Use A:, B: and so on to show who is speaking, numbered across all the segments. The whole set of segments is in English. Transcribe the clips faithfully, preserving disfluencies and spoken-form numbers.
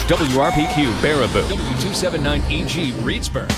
A: W R P Q Baraboo, W two seventy-nine E G Reedsburg.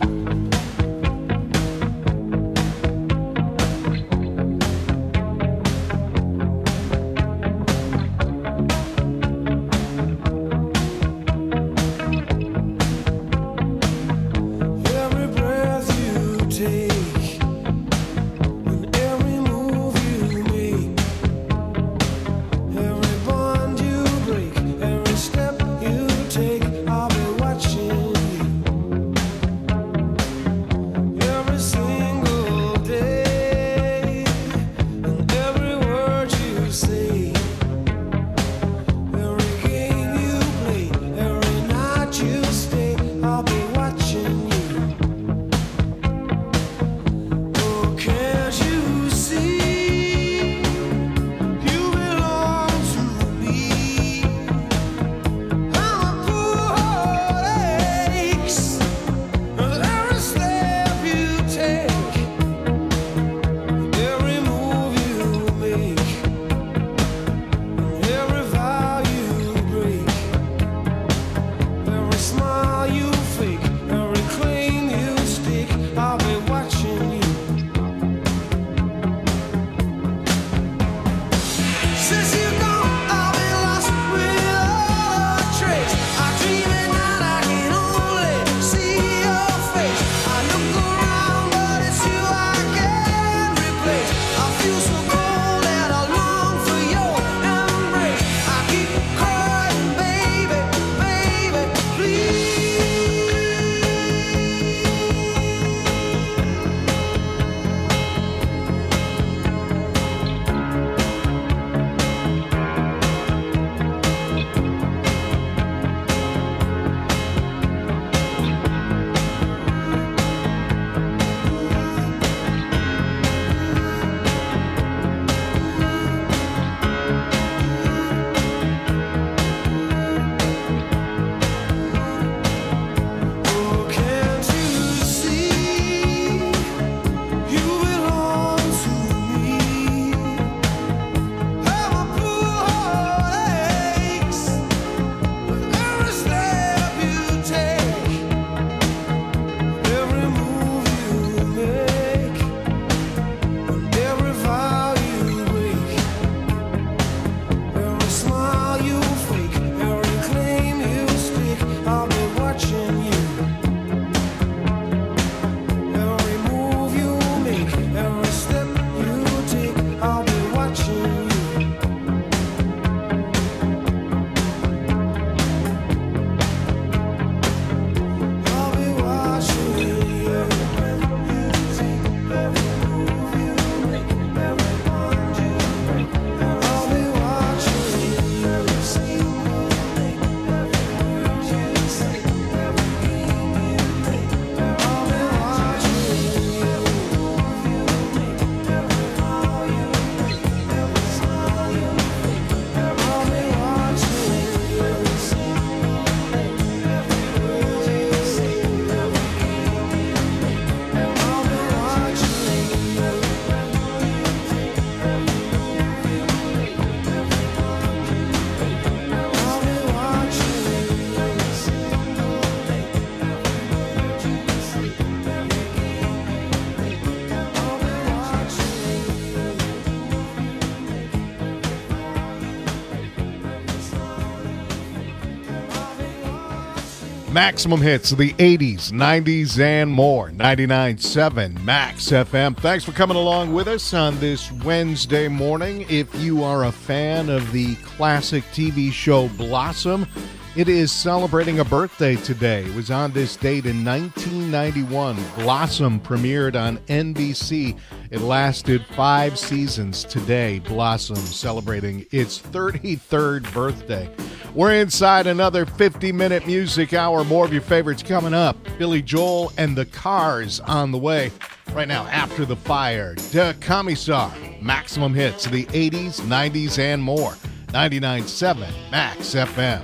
B: Maximum hits of the eighties, nineties, and more. ninety-nine point seven Max F M. Thanks for coming along with us on this Wednesday morning. If you are a fan of the classic T V show Blossom, it is celebrating a birthday today. It was on this date in nineteen ninety-one. Blossom premiered on N B C. It lasted five seasons today. Blossom celebrating its thirty-third birthday. We're inside another fifty-minute music hour. More of your favorites coming up. Billy Joel and the Cars on the way. Right now, After the Fire, De Commissar. Maximum hits of the eighties, nineties, and more. ninety-nine point seven Max F M.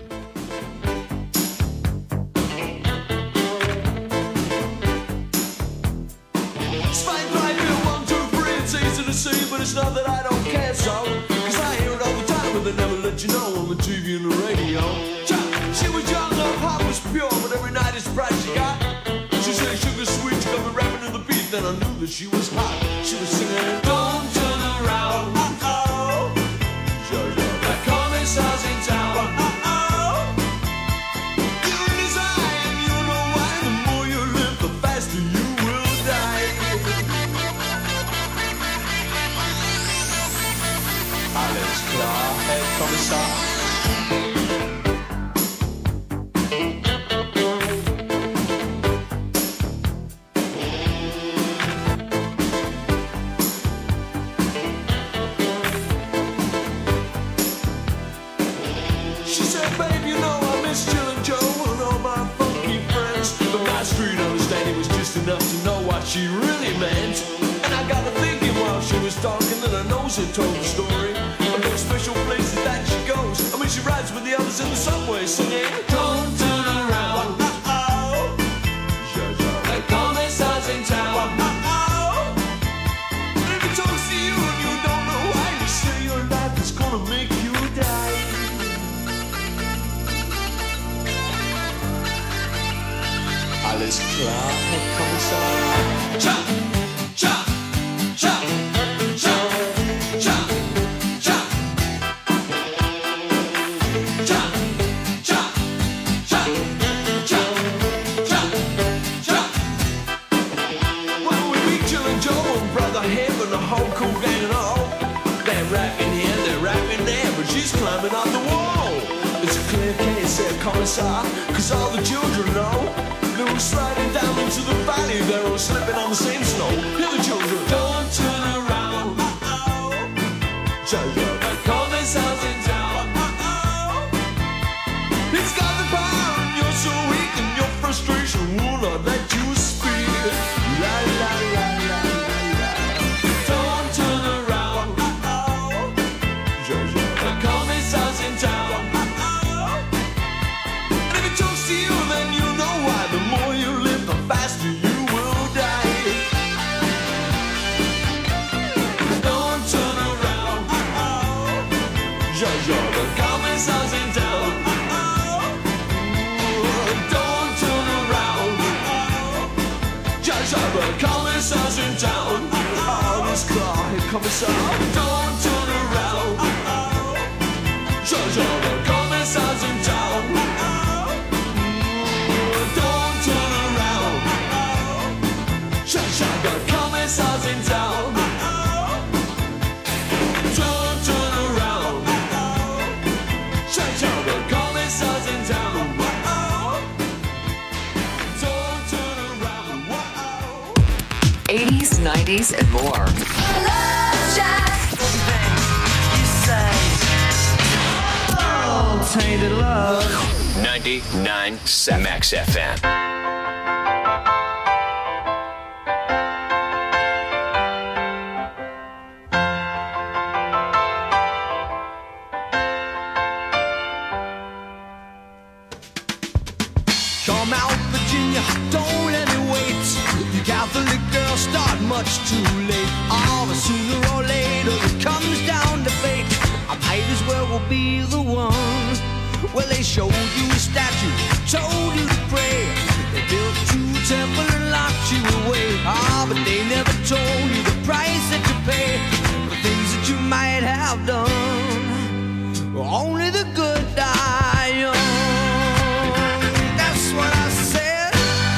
C: But it's not that I don't care, so cause I hear it all the time, but they never let you know on the T V and the radio. She was young. was pure, but every night it's bright she got. She said sugar sweet, she got me rapping to the beat. Then I knew that she was hot. She was singing, don't turn around. Uh-oh. That commissar's in town. Uh-oh. You're in his eye, and you know why. The more you live, the faster you will die. Alles klar, Herr Kommissar. Enough to know what she really meant. And I got to thinking while she was talking that her nose had told the story of those special places that she goes. I mean, she rides with the others in the subway singing, don't turn around. Uh-oh. The commissar's in town. Uh-oh. And if he talks to you and you don't know why, you say your life is gonna make you die. Alles klar, Herr Kommissar. Cha, cha, cha, cha, cha, cha. Cha, cha, cha, cha, cha, cha. Well, we meet Jill and Joe and Brother Hib and the whole cool gang and all. They're rapping here, they're rapping there, but she's climbing on the wall. It's a clear case, Herr Kommissar, 'cause all the children know. They were sliding down into the valley. They were slipping on the same snow. Hear the children. Don't turn around. Uh-oh. The commissar's in town. Uh-oh. He's got the power and you're so weak and your frustration will not let you speak. La la la la la la. Don't turn around. Uh-oh. The commissar's in town. Uh-oh. And if he talks to you, then you know why. The more you live, the faster you will die. Don't turn around. Uh-oh. Jojo, the commissar's in town. Uh-oh. Don't turn around. Uh-oh. Jojo, the commissar's in town. Uh-oh. This car, Herr Kommissar. Don't turn around. Uh-oh. Jojo, the commissar's in town. Uh-oh. Don't turn around. Shut the commissar's in town. Don't turn around. Shut the commissar's in town. Don't turn around.
D: eighties, nineties, and more.
E: Love Shack.
F: You say, oh, tainted love.
A: ninety-nine point seven Max F M.
C: Come out, Virginia, don't let me wait. You Catholic girls start much too late. Oh, but sooner or later it comes down to fate. I might as well will be the one. Well, they showed you a statue, told you to pray. They built you a temple and locked you away. Ah, but they never told you the price that you pay for things that you might have done. Only the good die young. That's what I said.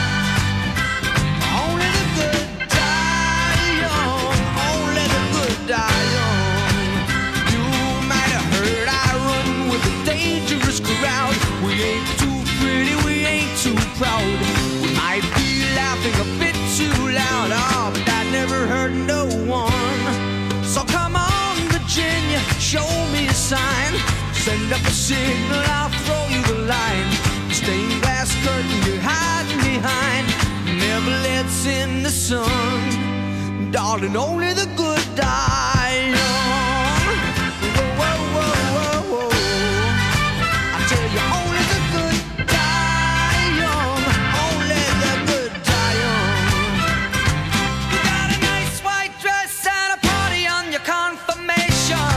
C: Only the good die young. Only the good die young. You might have heard I run with a dangerous crowd. We ain't too pretty, we ain't too proud. We might be laughing a bit too loud. Oh, but that never hurt no one. So come on, Virginia, show me a sign. Send up a signal, I'll throw you the line. Stained glass curtain you're hiding behind never lets in the sun. Darling, only the good die young. Whoa, whoa, whoa, whoa, whoa. I tell you, only the good die young. Only the good die young. You got a nice white dress and a party on your confirmation.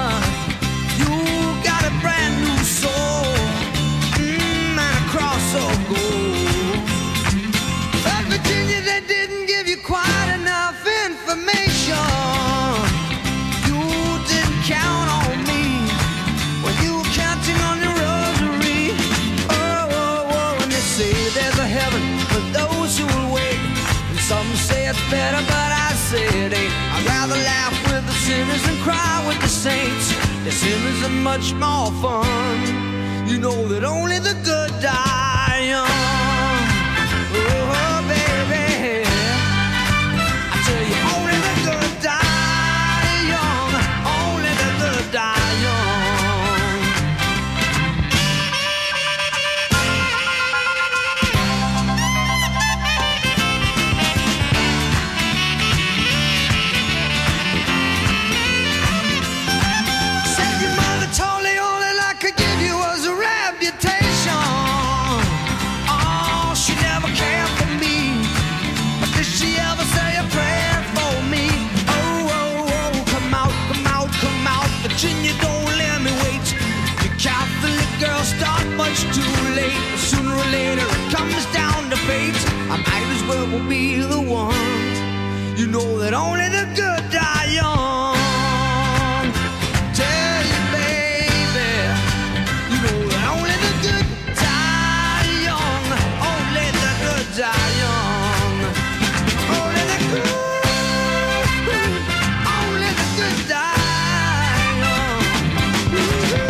C: You got a brand new soul, mm, and a cross
F: better, but I said, hey, I'd rather laugh with the sinners than cry with the saints. The sinners are much more fun. You know that only the good die young. Oh, baby, I tell you, only the good die young. Only the good die young. Said your mother told me all that I could give you was a reputation. Oh, she never cared for me, but did she ever say a prayer for me? Oh, oh, oh, come out, come out, come out, Virginia, don't let me wait. You Catholic girls start much too late. Sooner or later it comes down to fate. I might as well be the one. You know that only the good die young. Tell you, baby, you know that only the good die young. Only the good die young. Only the good, only the good die young.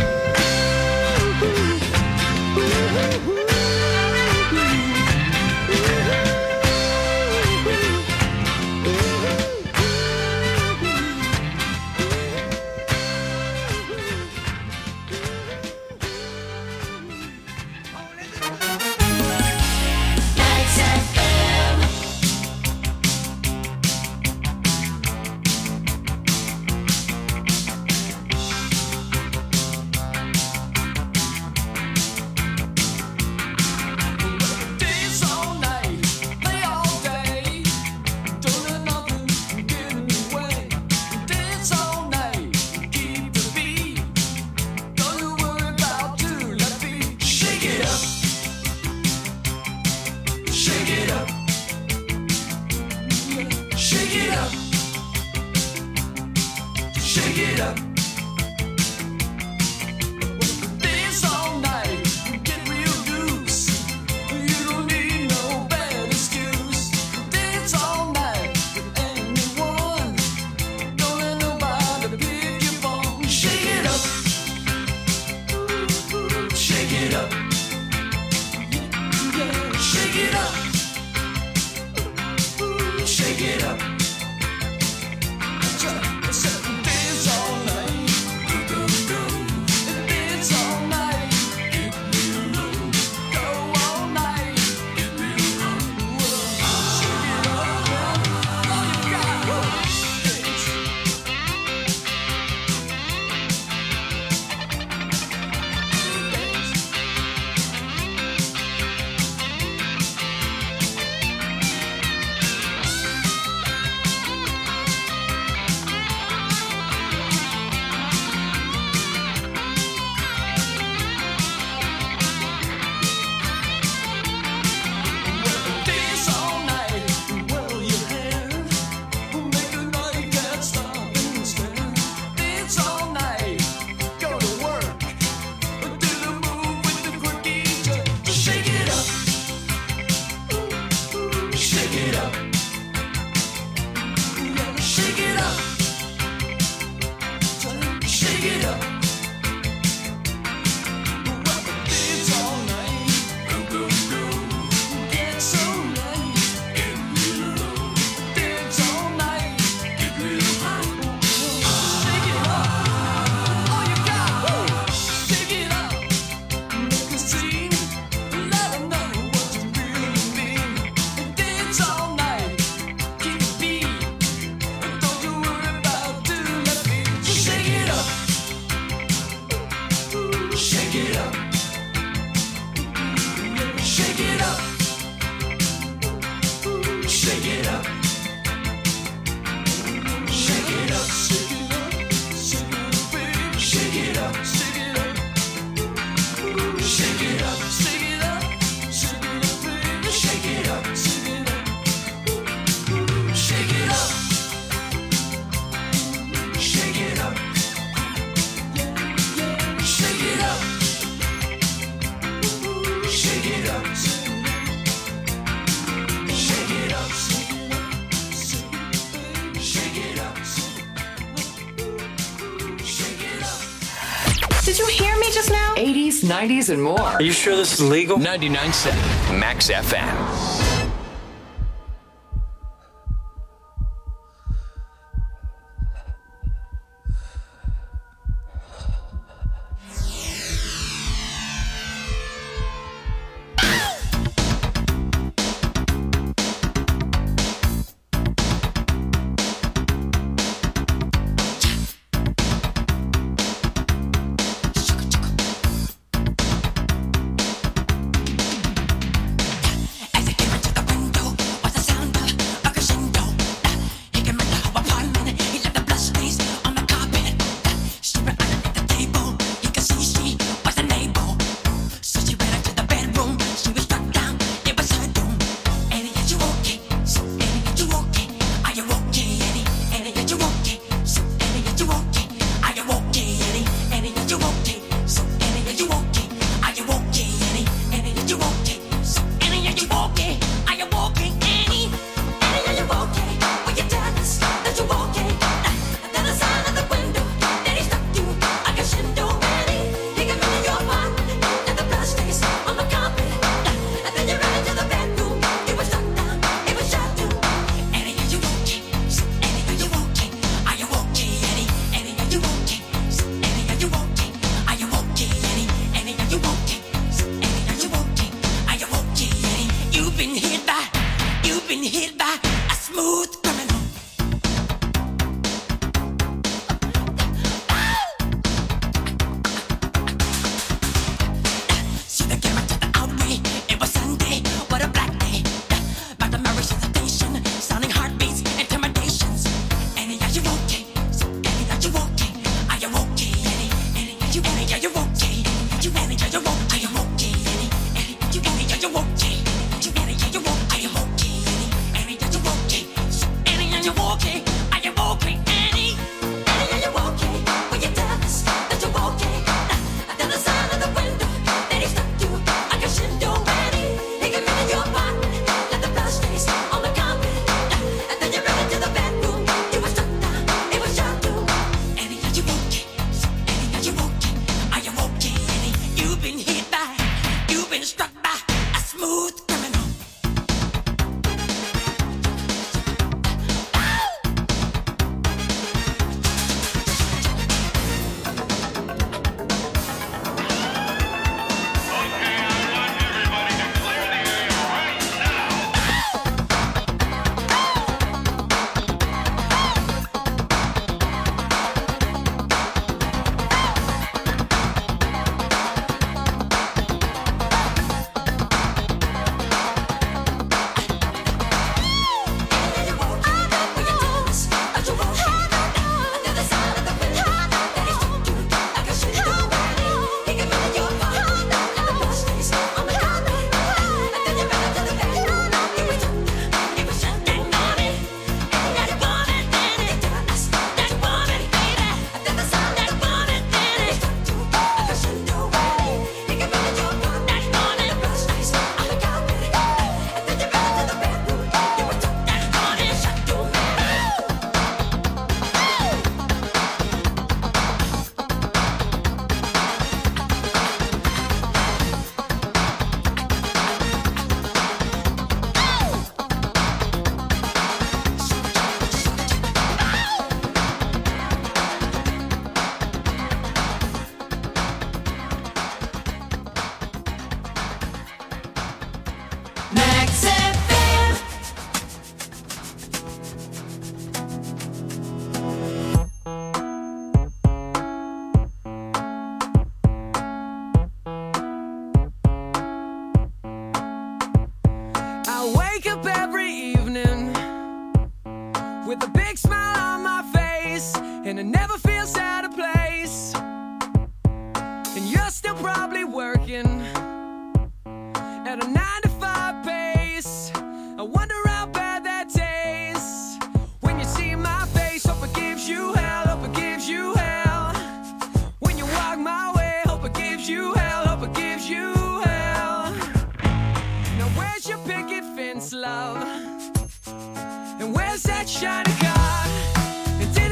D: eighties, nineties, and more.
G: Are you sure this is legal?
A: ninety-nine point seven Max F M.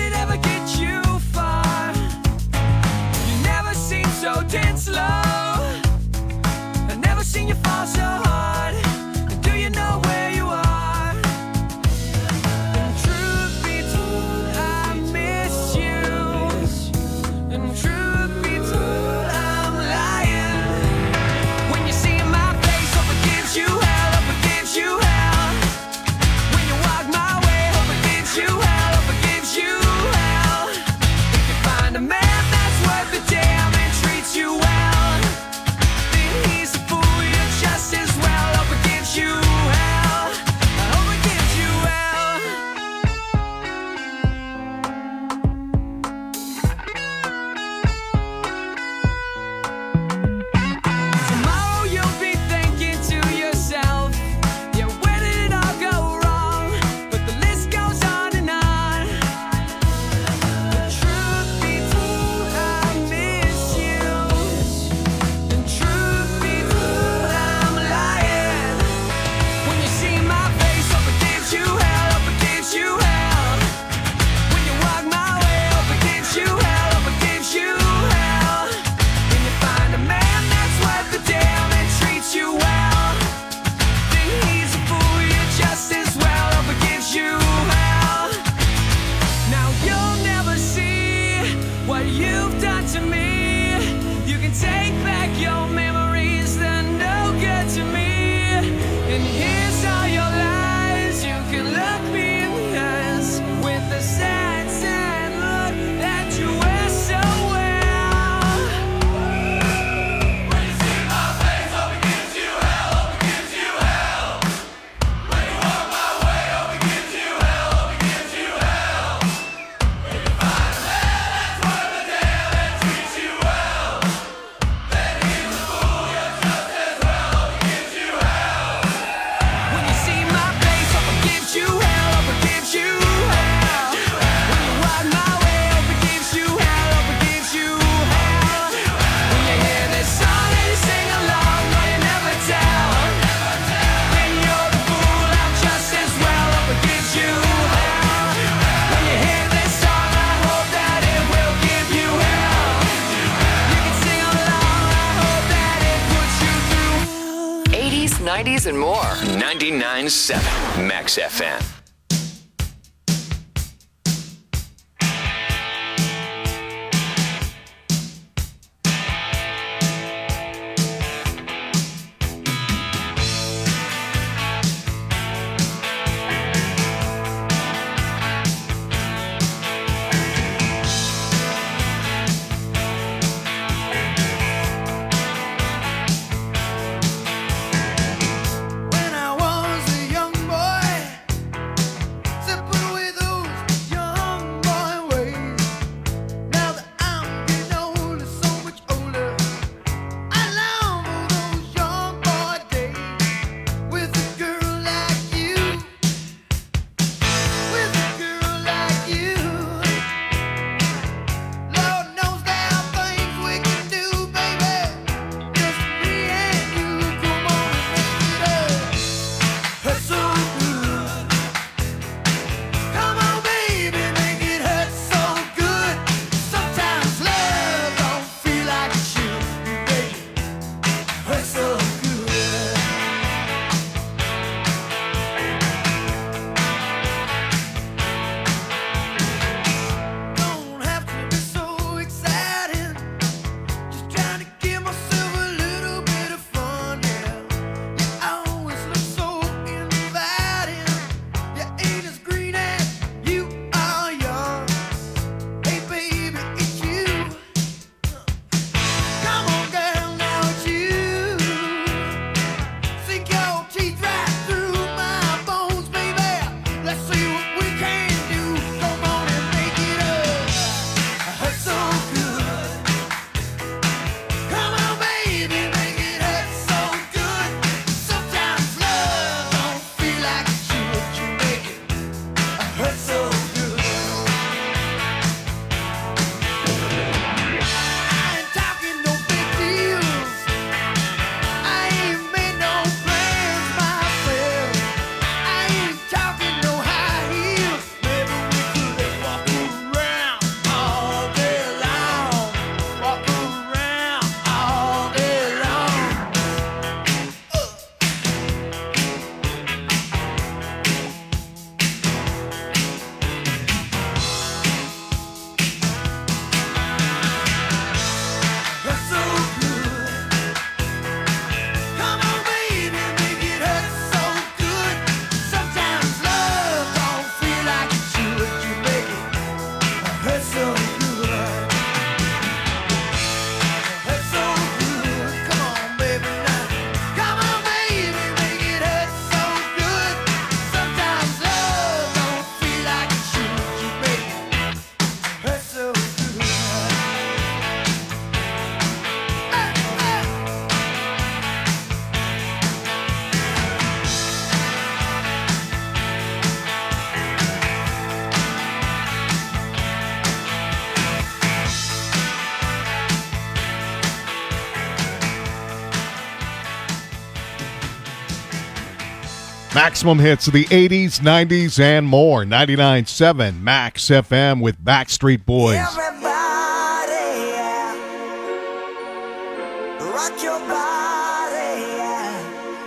F: Tense love.
D: nineties, and more.
A: ninety-nine point seven Max F M.
F: When I was a young boy, simple with those young boy ways. Now that I'm getting older, so much older, I long for those young boy days with a girl like you, with a girl like you. Lord knows there are things we can do, baby, just me and you. Come on and make it up. Hurt so good. Come on, baby, make it hurt so good. Sometimes love don't feel like it should, baby. Hurt so good. Don't have to be so exciting. Just trying to give myself a little bit of fun, yeah. You always look so inviting. You ain't as green as you are young. Hey, baby, it's you. Come on, girl, now it's you. Sink your teeth right through my bones, baby. Let's see what we can do. Come on and make it up. Hurt so good. Come on, baby, make it hurt so good. Sometimes love don't feel like it should. You make it hurt so good. I ain't talking no big deals. I ain't made no plans myself. I ain't talking no high heels. Maybe we could walk around all day long. Walk around all day long. Hurt so good. Come on, baby, make it hurt so good. Sometimes love don't feel like it should. You make it hurt so good. Hurt so good. Come on, baby, now. Come on, baby, make it hurt so good. Sometimes love don't feel like it should. You make it hurt so good. Hey, hey.
B: Maximum hits of the eighties, nineties, and more. ninety-nine point seven Max F M with Backstreet Boys.
F: Everybody, yeah. Rock your body, yeah.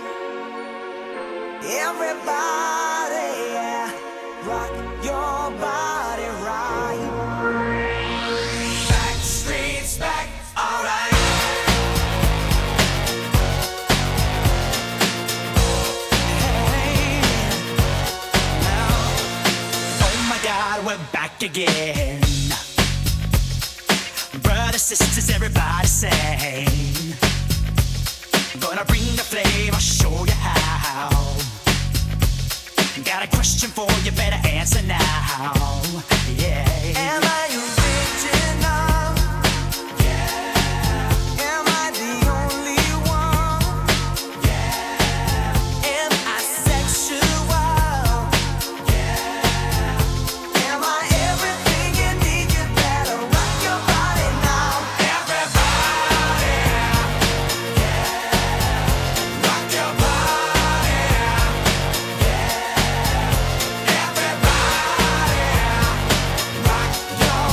F: Everybody, yeah. Rock your body right. Backstreet's back, alright. Hey, now, oh my God, we're back again. Brothers, sisters, everybody sing. Gonna bring the flame, I'll show you how. Got a question for you, better answer now. Yeah. Am I original? Yeah. Am I the only one? Yeah. Am I sexual? Yeah. Am I everything you need? You better rock your body now. Everybody, yeah. Rock your body, yeah. Everybody, rock your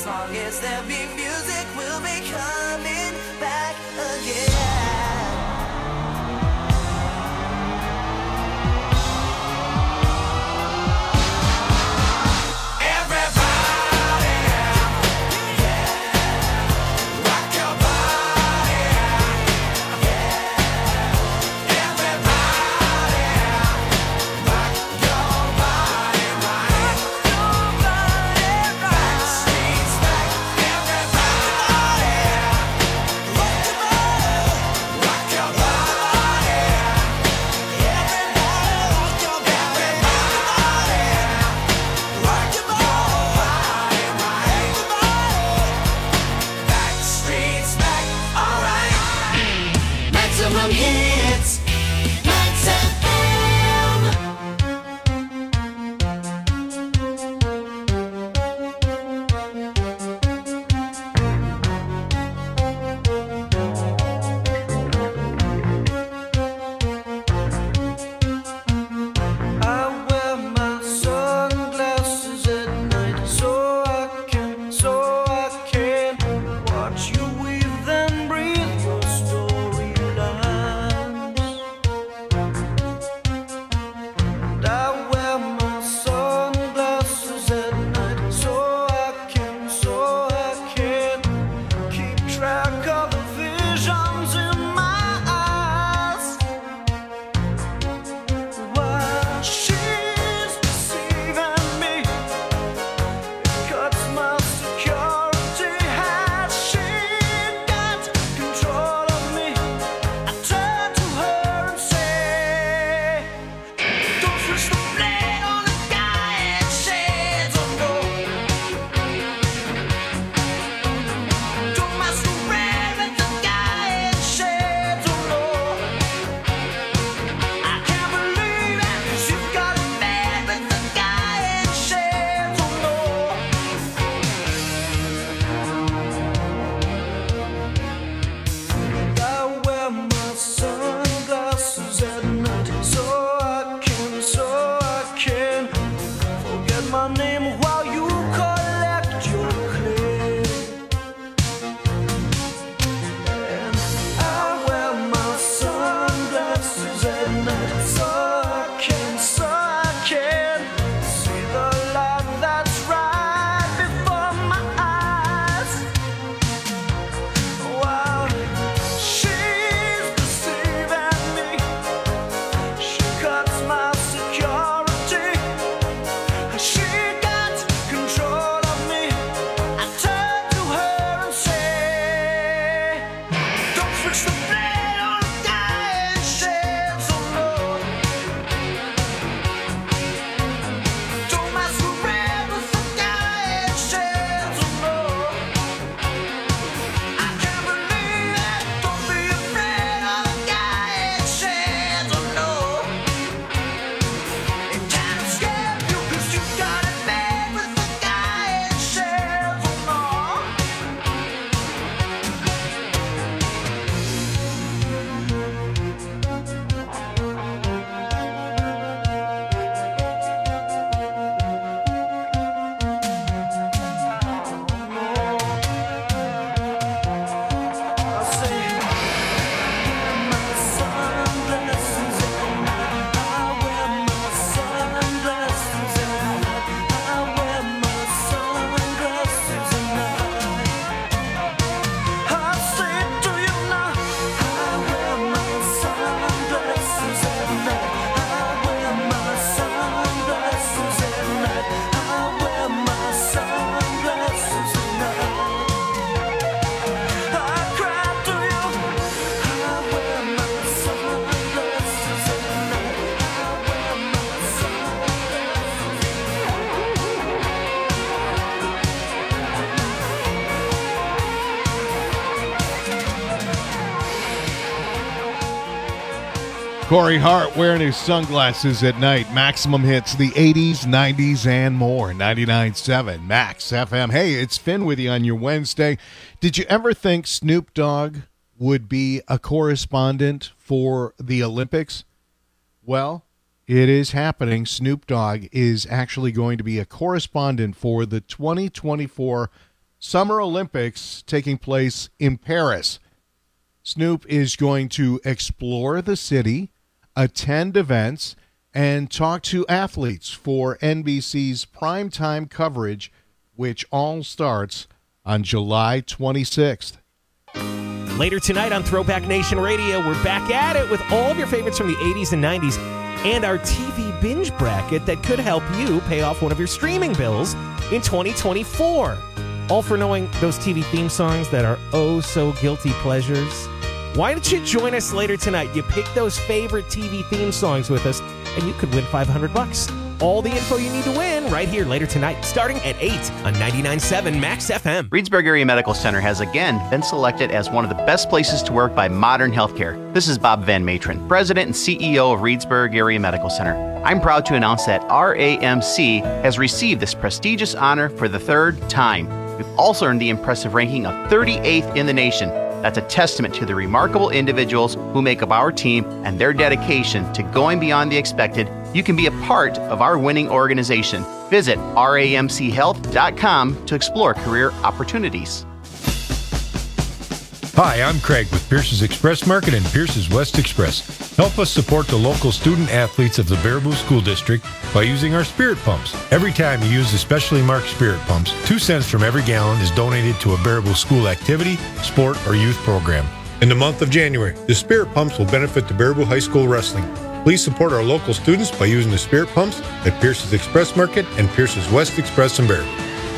F: As long as there be music, we'll be coming back again.
B: Corey Hart wearing his sunglasses at night. Maximum hits, the eighties, nineties, and more. ninety-nine point seven Max F M. Hey, it's Finn with you on your Wednesday. Did you ever think Snoop Dogg would be a correspondent for the Olympics? Well, it is happening. Snoop Dogg is actually going to be a correspondent for the twenty twenty-four Summer Olympics taking place in Paris. Snoop is going to explore the city, attend events, and talk to athletes for N B C's primetime coverage, which all starts on July twenty-sixth.
D: Later tonight on Throwback Nation Radio, we're back at it with all of your favorites from the eighties and nineties and our T V binge bracket that could help you pay off one of your streaming bills in twenty twenty-four. All for knowing those T V theme songs that are oh so guilty pleasures. Why don't you join us later tonight? You pick those favorite T V theme songs with us, and you could win five hundred bucks. All the info you need to win right here later tonight, starting at eight on ninety-nine point seven Max F M.
G: Reedsburg Area Medical Center has again been selected as one of the best places to work by Modern Healthcare. This is Bob Van Matron, President and C E O of Reedsburg Area Medical Center. I'm proud to announce that R A M C has received this prestigious honor for the third time. We've also earned the impressive ranking of thirty-eighth in the nation. That's a testament to the remarkable individuals who make up our team and their dedication to going beyond the expected. You can be a part of our winning organization. Visit R A M C health dot com to explore career opportunities.
H: Hi, I'm Craig with Pierce's Express Market and Pierce's West Express. Help us support the local student athletes of the Baraboo School District by using our spirit pumps. Every time you use the specially marked spirit pumps, two cents from every gallon is donated to a Baraboo school activity, sport, or youth program. In the month of January, the spirit pumps will benefit the Baraboo High School Wrestling. Please support our local students by using the spirit pumps at Pierce's Express Market and Pierce's West Express in Baraboo.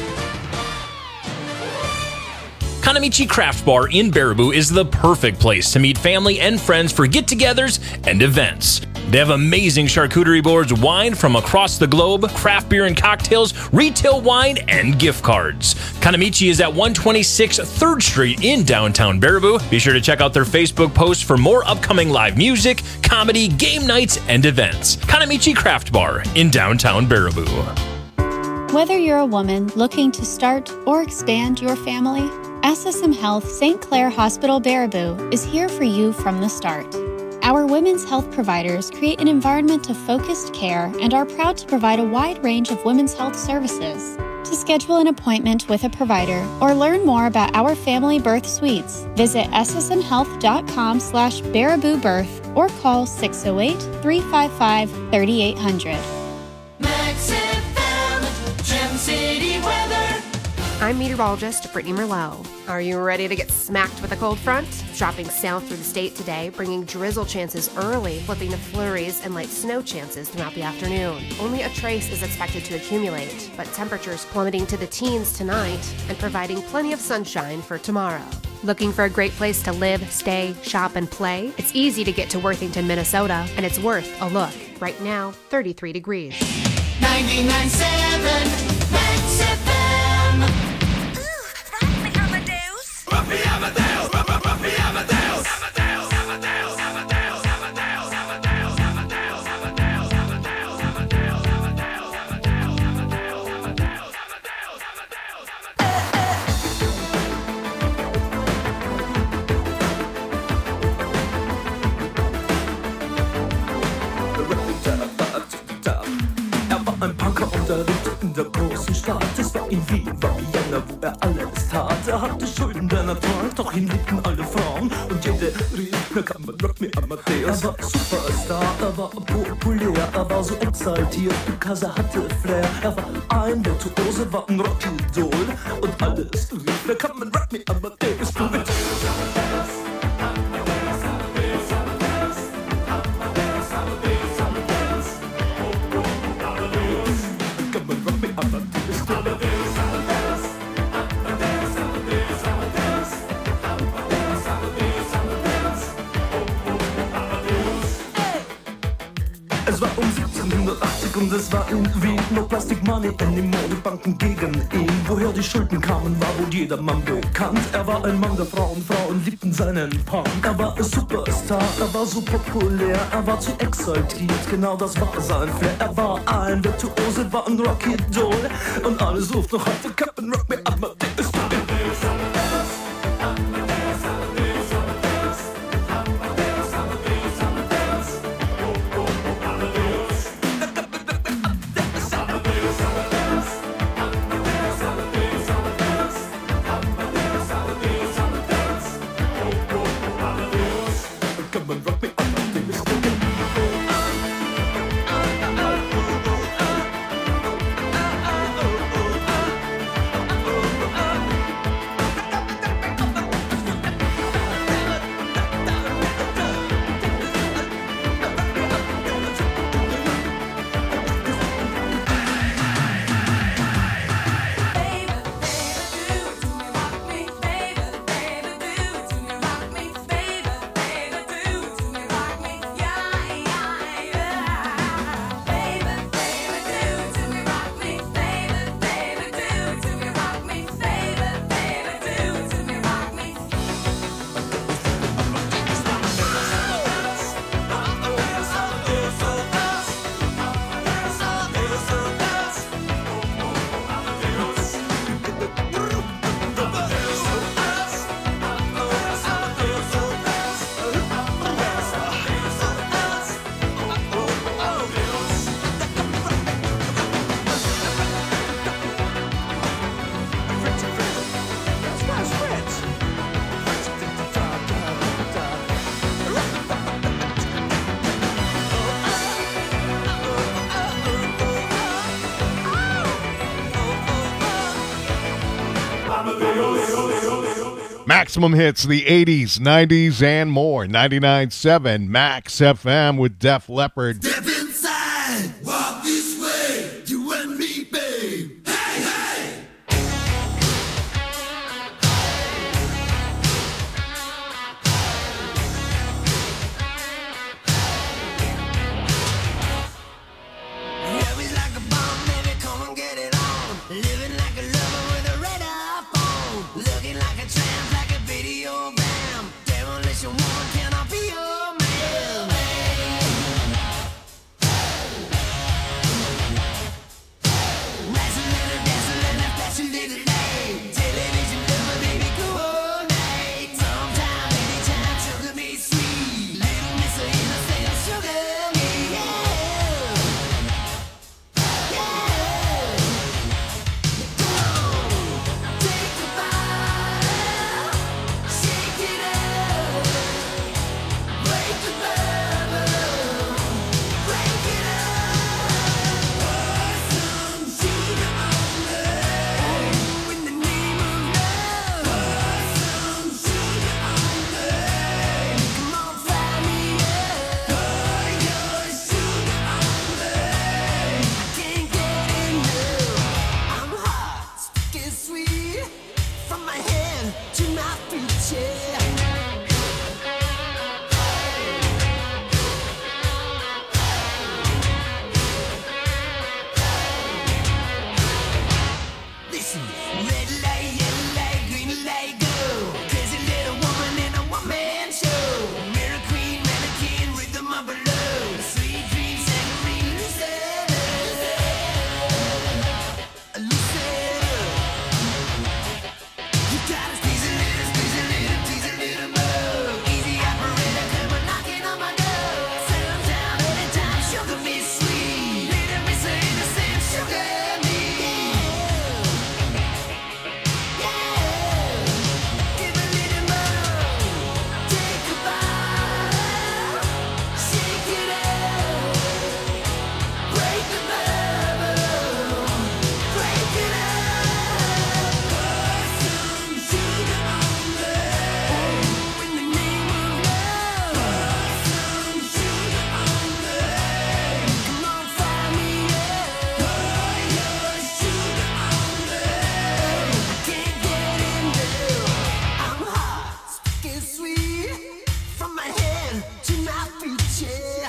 A: Kanamichi Craft Bar in Baraboo is the perfect place to meet family and friends for get-togethers and events. They have amazing charcuterie boards, wine from across the globe, craft beer and cocktails, retail wine, and gift cards. Kanamichi is at one twenty-six third Street in downtown Baraboo. Be sure to check out their Facebook posts for more upcoming live music, comedy, game nights, and events. Kanamichi Craft Bar in downtown Baraboo.
I: Whether you're a woman looking to start or expand your family, S S M Health Saint Clair Hospital Baraboo is here for you from the start. Our women's health providers create an environment of focused care and are proud to provide a wide range of women's health services. To schedule an appointment with a provider or learn more about our family birth suites, visit S S M health dot com slash Baraboo Birth or call six oh eight, three five five, three eight hundred.
E: Max F M, Gem City weather.
J: I'm meteorologist Brittany Merlot. Are you ready to get smacked with a cold front? Dropping south through the state today, bringing drizzle chances early, flipping to flurries and light snow chances throughout the afternoon. Only a trace is expected to accumulate, but temperatures plummeting to the teens tonight and providing plenty of sunshine for tomorrow. Looking for a great place to live, stay, shop, and play? It's easy to get to Worthington, Minnesota, and it's worth a look. Right now, thirty-three degrees.
E: ninety-nine point seven Max F M. Ruffy Amadeus, Ruffy Amadeus, Amadeus, Amadeus, Amadeus, Amadeus, Amadeus, Amadeus, Amadeus, Amadeus, Amadeus, Amadeus, Amadeus,
C: Er war ein Punker und er lebte in der großen Stadt. Es war in Wien, war Vienna, wo er alles tat. Er hatte Schulden, denn er trank, doch ihn liebten alle Frauen. Und jede rief, na kann man Rock me Amadeus. Er war Superstar, er war populär, er war so exaltiert, because er hatte Flair. Er war ein Virtuose, war ein Rockidol. Und alles rief, na kann man Rock me Amadeus. Du mit Es war um siebzehnhundertachtzig und es war in Wien. No Plastic Money anymore, die Banken gegen ihn. Woher die Schulden kamen, war wohl jedermann bekannt. Er war ein Mann der Frauen, Frauen liebten seinen Punk. Er war ein Superstar, er war so populär, er war zu exaltiert, genau das war sein Flair. Er war ein Virtuose, war ein Rockidol. Und alles ruft noch heute, Captain Rock me Amadeus.
B: Maximum hits, the eighties, nineties, and more. ninety-nine point seven Max F M with Def Leppard.
C: Step inside, walk this way, you and me, babe. Hey, hey!
F: Love is like a bomb, baby, come and get it on. Living like a lover with a radar phone. Looking like a tramp, like a video bam. Demolition woman, can I be your man? Nice a little, dance a little, flash a little light. Television lover, baby, go all night. Sometime, anytime, sugar me sweet. Little miss a innocent, sugar me, yeah. From my head to my feet, yeah. Listen, red light, yellow light, green light, go. Crazy little woman in a one-man show. Mirror queen, mannequin, rhythm of a love. Sweet dream, saccharine, Lucetta. Lucetta. You gotta squeeze a little, squeeze a little, tease a little more. Easy operator, come on knocking on my door. Sometime, anytime, sugar me sweet. Little miss a innocent, sugar me. Give a little more. Take a bite. Shake it up. Break the bubble. Break it up. Put some sugar on me. Oh, in the name of love. Put some sugar on me. Come on, find me up. Put your sugar on me. I can't get enough. I'm hot, sticky sweet. From my head to my feet, yeah.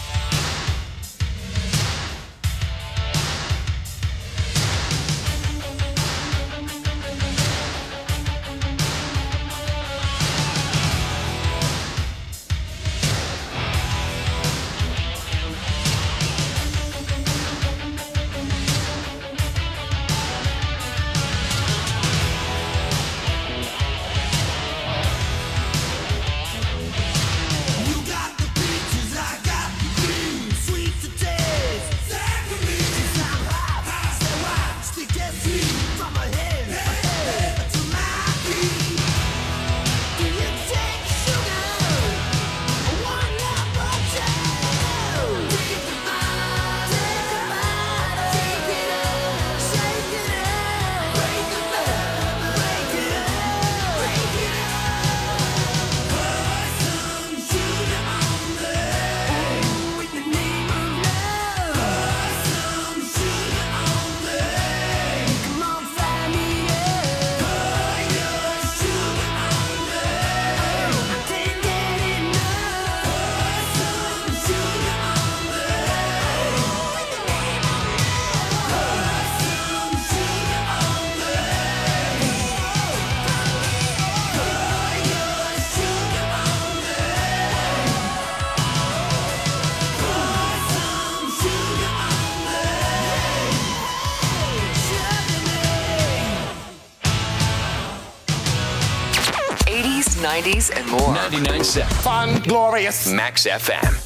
F: You got the peaches, I got the cream. Sweet to taste, saccharine. 'Cause I'm hot, so hot, sticky sweet. From my head, my head to my feet. Do you take sugar? One number two. Take a bite, take a bite, shake it up, shake it up, break it up, break it up, break it up. Put some sugar on me. Oh, in the name of love. Put some sugar on me. Come on, find me up. Put your sugar on me. Oh, I can't get enough. Put some sugar on me. Oh, in the name of love. Put some sugar on me. Put your sugar on me. Put some sugar on me.
K: eighties, nineties, and more.
C: ninety-nine point seven
K: Fun, glorious.
C: Max F M.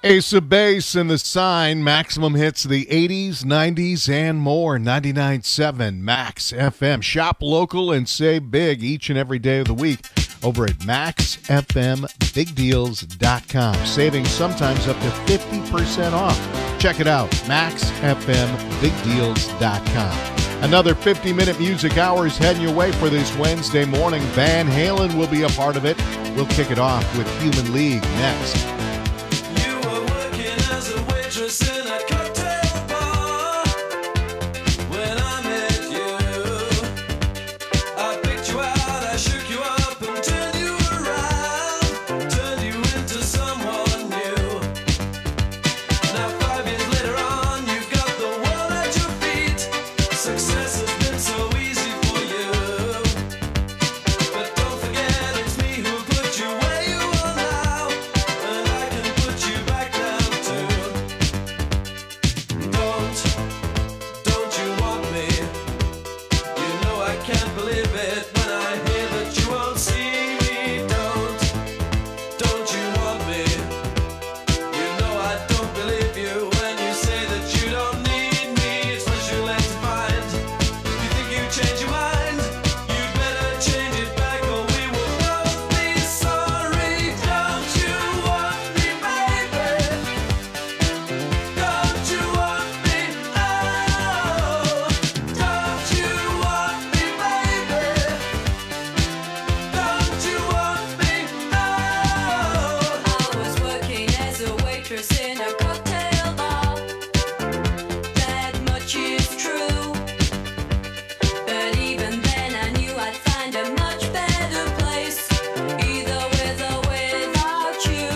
B: Ace of Base and The Sign. Maximum hits of the eighties, nineties, and more. ninety-nine point seven Max F M. Shop local and save big each and every day of the week over at max f m big deals dot com. Saving sometimes up to fifty percent off. Check it out, max f m big deals dot com. Another fifty-minute music hour is heading your way for this Wednesday morning. Van Halen will be a part of it. We'll kick it off with Human League next.
C: As a waitress in a cocktail bar, when I met you, I picked you out, I shook you up and turned you around, turned you into someone new. Now five years later on, you've got the world at your feet. Success has been so easy for you, but don't forget it's me who put you where you are now, and I can put you back down. Can't believe it when I hear that you won't see me. Don't, don't you want me? You know I don't believe you when you say that you don't need me. It's what you like to find. You think you change your mind? You'd better change it back or we will both be sorry. Don't you want me, baby? Don't you want me? Oh, don't you want me?
E: In a cocktail bar, that much is true. But even then I knew I'd find a much better place, either with or without you.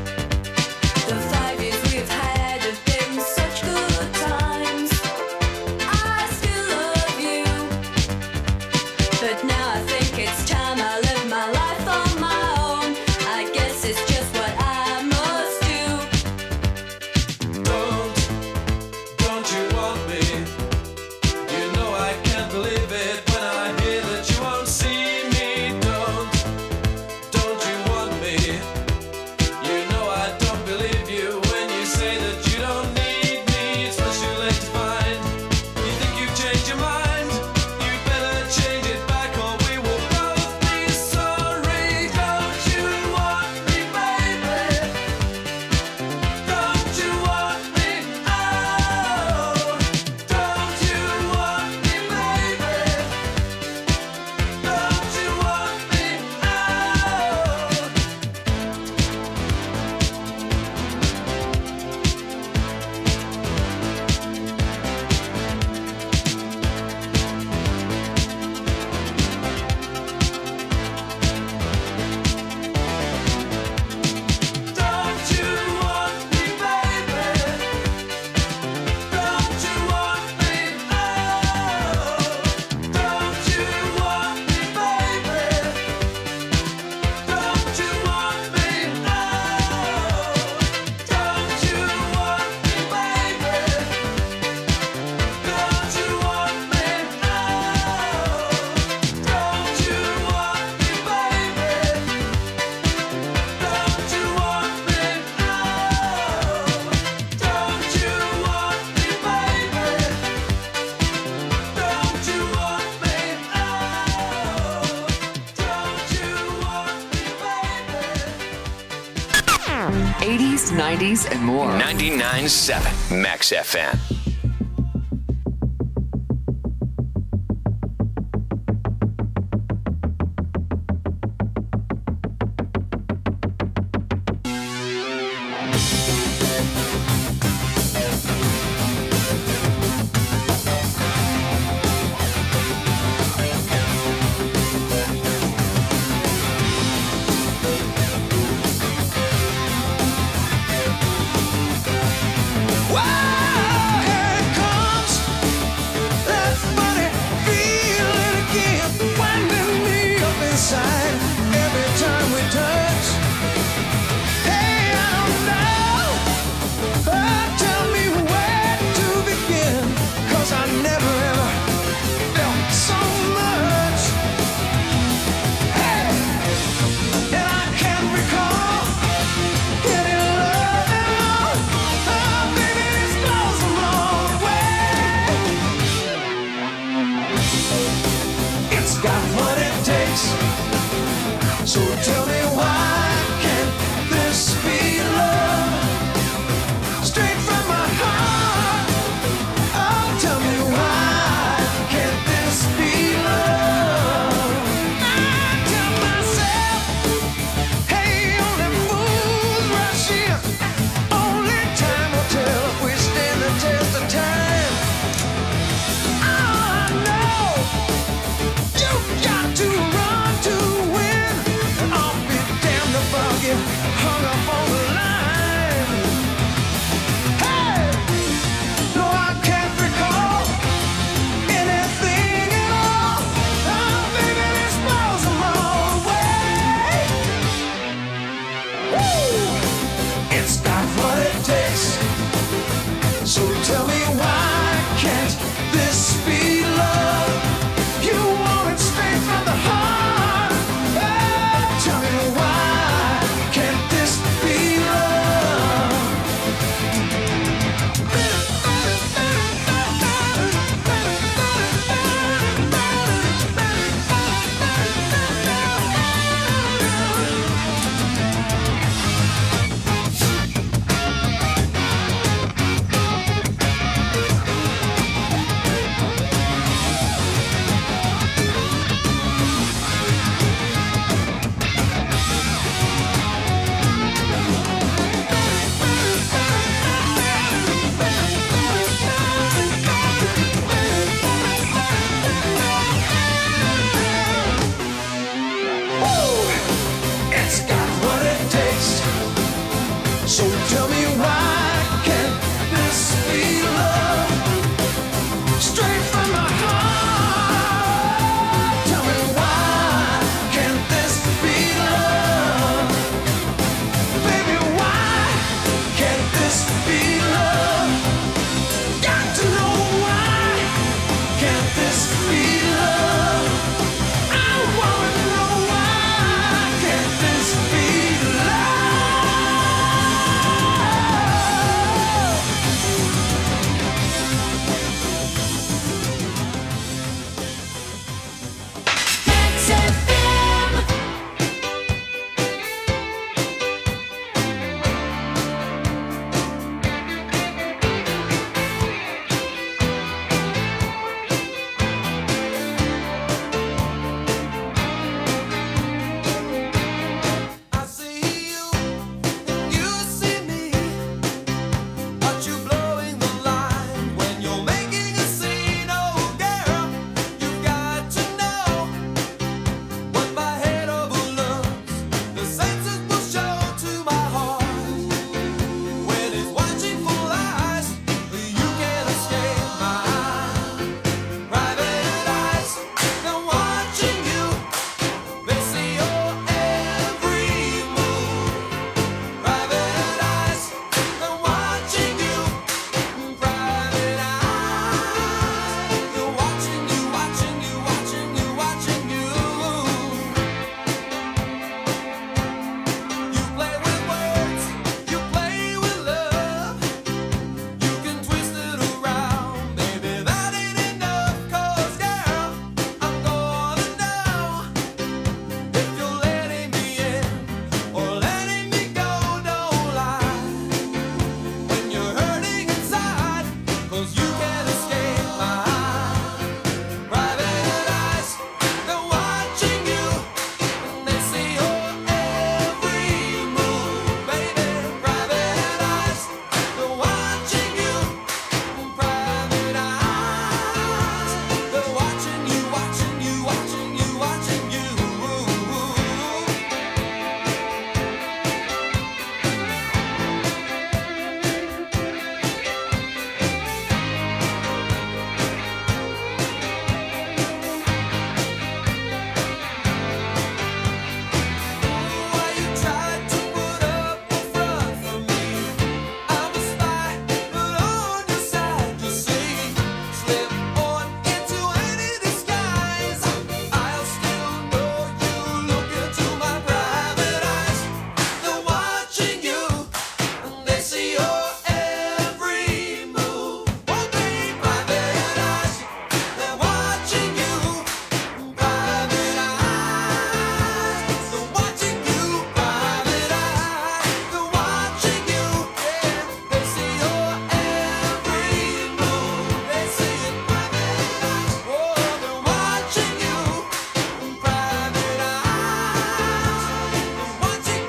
E: The five years we've had have been such good times. I still love you, but now I think it's time I live my life on my own. I guess it's just what I must do.
K: eighties, nineties, and more.
L: ninety-nine point seven Max F M.